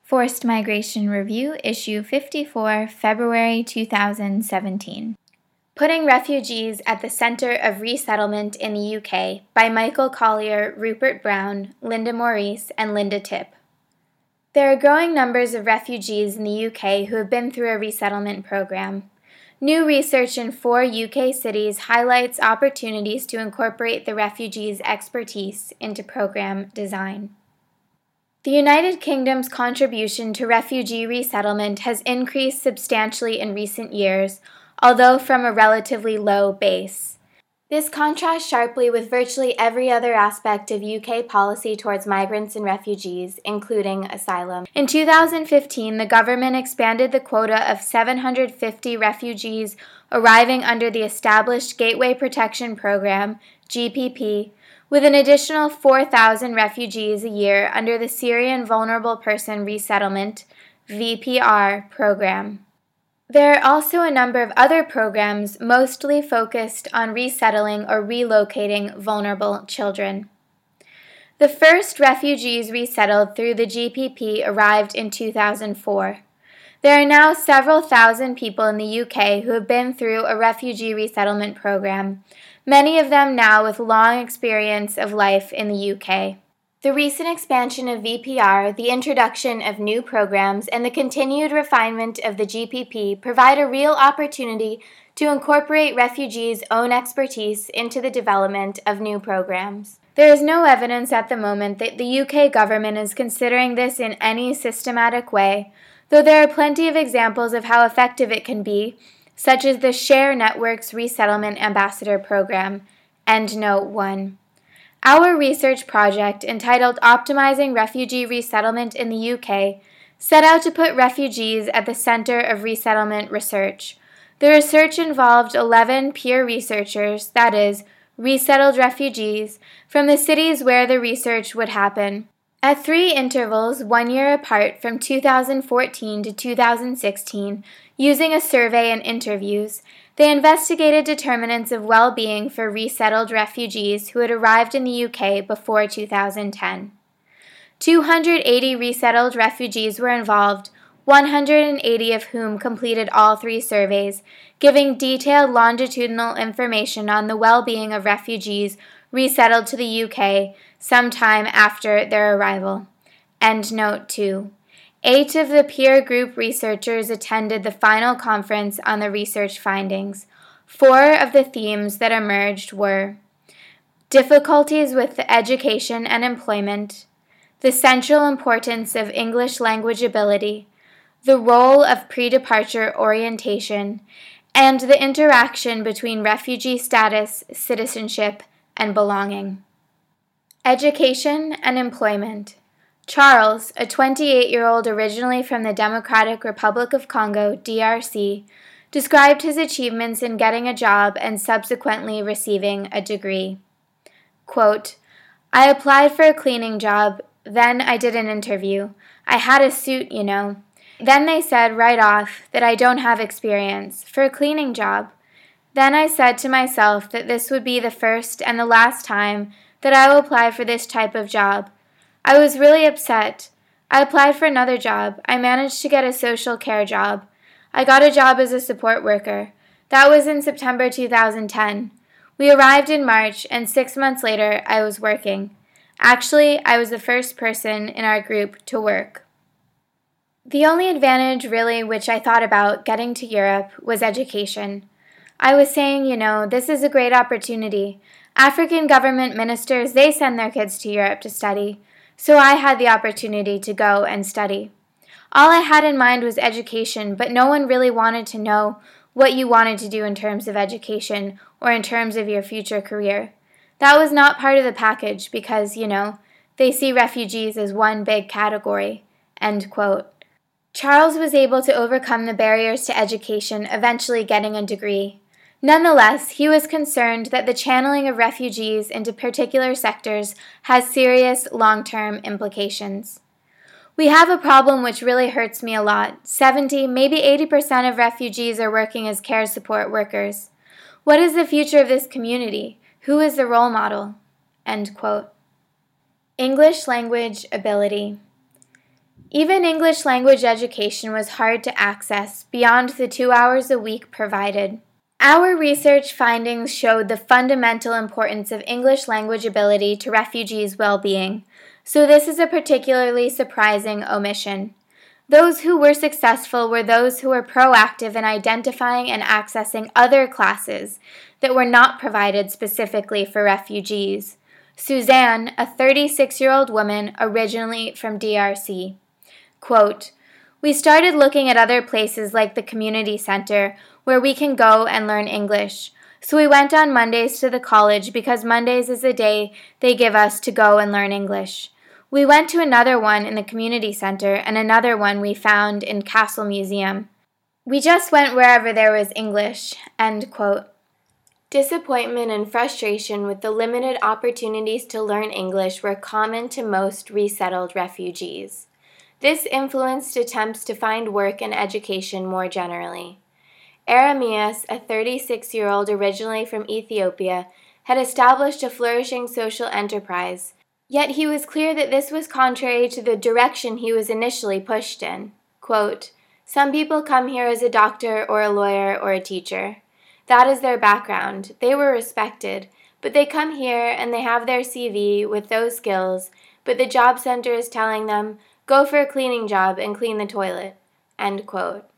Forced Migration Review, Issue 54, February 2017. Putting Refugees at the Center of Resettlement in the UK by Michael Collier, Rupert Brown, Linda Maurice, and Linda Tipp. There are growing numbers of refugees in the UK who have been through a resettlement program. New research in 4 UK cities highlights opportunities to incorporate the refugees' expertise into program design. The United Kingdom's contribution to refugee resettlement has increased substantially in recent years, although from a relatively low base. This contrasts sharply with virtually every other aspect of UK policy towards migrants and refugees, including asylum. In 2015, the government expanded the quota of 750 refugees arriving under the established Gateway Protection Program, GPP, with an additional 4,000 refugees a year under the Syrian Vulnerable Person Resettlement, VPR, program. There are also a number of other programs mostly focused on resettling or relocating vulnerable children. The first refugees resettled through the GPP arrived in 2004. There are now several thousand people in the UK who have been through a refugee resettlement program, many of them now with long experience of life in the UK. The recent expansion of VPR, the introduction of new programs, and the continued refinement of the GPP provide a real opportunity to incorporate refugees' own expertise into the development of new programs. There is no evidence at the moment that the UK government is considering this in any systematic way, though there are plenty of examples of how effective it can be, such as the Share Networks Resettlement Ambassador Program, Endnote 1. Our research project, entitled Optimizing Refugee Resettlement in the UK, set out to put refugees at the center of resettlement research. The research involved 11 peer researchers, that is, resettled refugees, from the cities where the research would happen. At 3 intervals, 1 year apart from 2014 to 2016, using a survey and interviews, they investigated determinants of well-being for resettled refugees who had arrived in the UK before 2010. 280 resettled refugees were involved, 180 of whom completed all 3 surveys, giving detailed longitudinal information on the well-being of refugees resettled to the UK sometime after their arrival. Endnote 2. 8 of the peer group researchers attended the final conference on the research findings. 4 of the themes that emerged were difficulties with education and employment, the central importance of English language ability, the role of pre-departure orientation, and the interaction between refugee status, citizenship, and belonging. Education and employment. Charles, a 28-year-old originally from the Democratic Republic of Congo, DRC, described his achievements in getting a job and subsequently receiving a degree. Quote, I applied for a cleaning job, then I did an interview. I had a suit, you know. Then they said right off that I don't have experience for a cleaning job. Then I said to myself that this would be the first and the last time that I will apply for this type of job. I was really upset. I applied for another job. I managed to get a social care job. I got a job as a support worker. That was in September 2010. We arrived in March, and 6 months later, I was working. Actually, I was the first person in our group to work. The only advantage, really, which I thought about getting to Europe was education. I was saying, this is a great opportunity. African government ministers, they send their kids to Europe to study. So I had the opportunity to go and study. All I had in mind was education, but no one really wanted to know what you wanted to do in terms of education or in terms of your future career. That was not part of the package because, they see refugees as one big category. End quote. Charles was able to overcome the barriers to education, eventually getting a degree. Nonetheless, he was concerned that the channeling of refugees into particular sectors has serious long-term implications. We have a problem which really hurts me a lot. 70, maybe 80% of refugees are working as care support workers. What is the future of this community? Who is the role model? End quote. English language ability. Even English language education was hard to access beyond the 2 hours a week provided. Our research findings showed the fundamental importance of English language ability to refugees' well-being, so this is a particularly surprising omission. Those who were successful were those who were proactive in identifying and accessing other classes that were not provided specifically for refugees. Suzanne, a 36-year-old woman originally from DRC. Quote, "We started looking at other places like the community center where we can go and learn English. So we went on Mondays to the college because Mondays is the day they give us to go and learn English. We went to another one in the community center and another one we found in Castle Museum. We just went wherever there was English." End quote. Disappointment and frustration with the limited opportunities to learn English were common to most resettled refugees. This influenced attempts to find work and education more generally. Eremias, a 36-year-old originally from Ethiopia, had established a flourishing social enterprise, yet he was clear that this was contrary to the direction he was initially pushed in. Quote, "Some people come here as a doctor or a lawyer or a teacher. That is their background. They were respected, but they come here and they have their CV with those skills, but the job center is telling them, go for a cleaning job and clean the toilet." End quote.